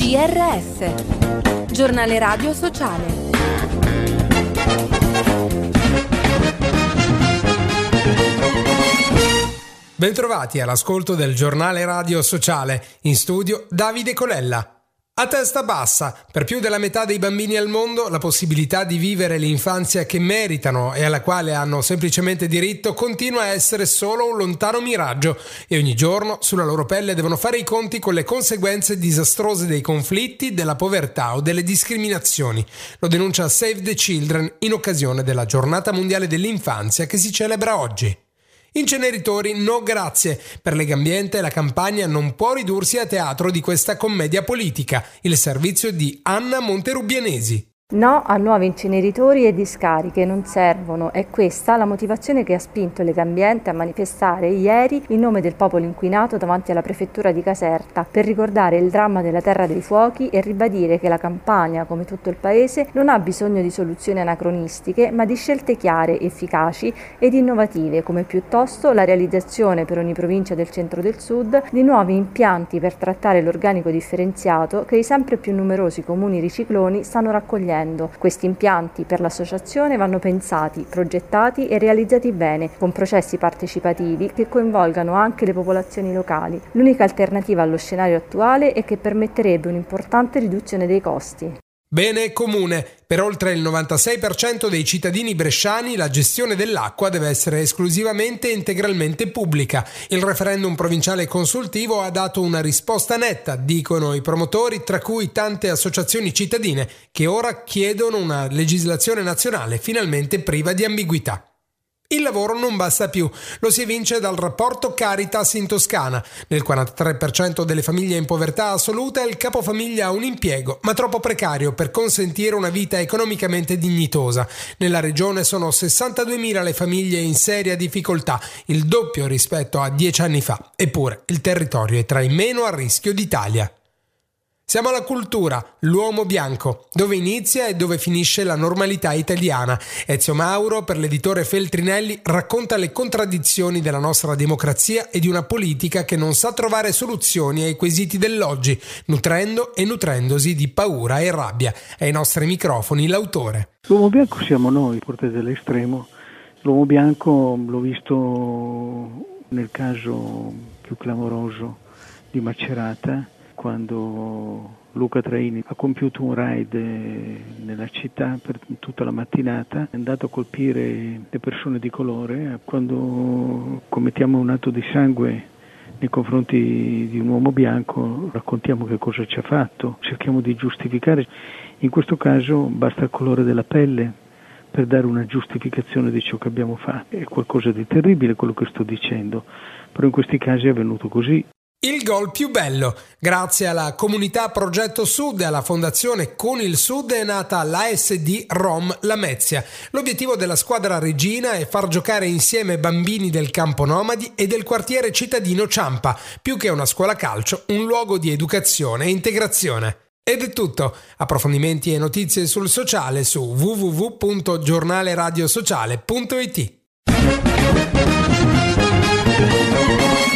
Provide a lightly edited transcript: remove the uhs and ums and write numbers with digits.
GRS, Giornale Radio Sociale. Bentrovati all'ascolto del Giornale Radio Sociale, in studio Davide Colella. A testa bassa, per più della metà dei bambini al mondo, la possibilità di vivere l'infanzia che meritano e alla quale hanno semplicemente diritto continua a essere solo un lontano miraggio e ogni giorno sulla loro pelle devono fare i conti con le conseguenze disastrose dei conflitti, della povertà o delle discriminazioni. Lo denuncia Save the Children in occasione della Giornata Mondiale dell'Infanzia che si celebra oggi. Inceneritori no grazie. Per Legambiente la campagna non può ridursi a teatro di questa commedia politica. Il servizio di Anna Monterubbianesi. No a nuovi inceneritori e discariche, non servono. È questa la motivazione che ha spinto Legambiente a manifestare ieri in nome del popolo inquinato davanti alla prefettura di Caserta per ricordare il dramma della Terra dei Fuochi e ribadire che la Campania, come tutto il paese, non ha bisogno di soluzioni anacronistiche, ma di scelte chiare, efficaci ed innovative, come piuttosto la realizzazione per ogni provincia del centro del sud di nuovi impianti per trattare l'organico differenziato che i sempre più numerosi comuni ricicloni stanno raccogliendo. Questi impianti per l'associazione vanno pensati, progettati e realizzati bene, con processi partecipativi che coinvolgano anche le popolazioni locali. L'unica alternativa allo scenario attuale è che permetterebbe un'importante riduzione dei costi. Bene comune. Per oltre il 96% dei cittadini bresciani la gestione dell'acqua deve essere esclusivamente e integralmente pubblica. Il referendum provinciale consultivo ha dato una risposta netta, dicono i promotori, tra cui tante associazioni cittadine che ora chiedono una legislazione nazionale finalmente priva di ambiguità. Il lavoro non basta più, lo si evince dal rapporto Caritas in Toscana. Nel 43% delle famiglie in povertà assoluta il capofamiglia ha un impiego, ma troppo precario per consentire una vita economicamente dignitosa. Nella regione sono 62.000 le famiglie in seria difficoltà, il doppio rispetto a 10 anni fa. Eppure il territorio è tra i meno a rischio d'Italia. Siamo alla cultura, l'uomo bianco, dove inizia e dove finisce la normalità italiana. Ezio Mauro, per l'editore Feltrinelli, racconta le contraddizioni della nostra democrazia e di una politica che non sa trovare soluzioni ai quesiti dell'oggi, nutrendo e nutrendosi di paura e rabbia. Ai nostri microfoni l'autore. L'uomo bianco siamo noi, portate dell'estremo. L'uomo bianco l'ho visto nel caso più clamoroso di Macerata, quando Luca Traini ha compiuto un raid nella città per tutta la mattinata, è andato a colpire le persone di colore. Quando commettiamo un atto di sangue nei confronti di un uomo bianco, raccontiamo che cosa ci ha fatto, cerchiamo di giustificare. In questo caso basta il colore della pelle per dare una giustificazione di ciò che abbiamo fatto. È qualcosa di terribile quello che sto dicendo, però in questi casi è avvenuto così. Il gol più bello. Grazie alla comunità Progetto Sud e alla fondazione Con il Sud è nata l'ASD Rom Lamezia. L'obiettivo della squadra regina è far giocare insieme bambini del campo Nomadi e del quartiere cittadino Ciampa, più che una scuola calcio, un luogo di educazione e integrazione. Ed è tutto. Approfondimenti e notizie sul sociale su www.giornaleradiosociale.it.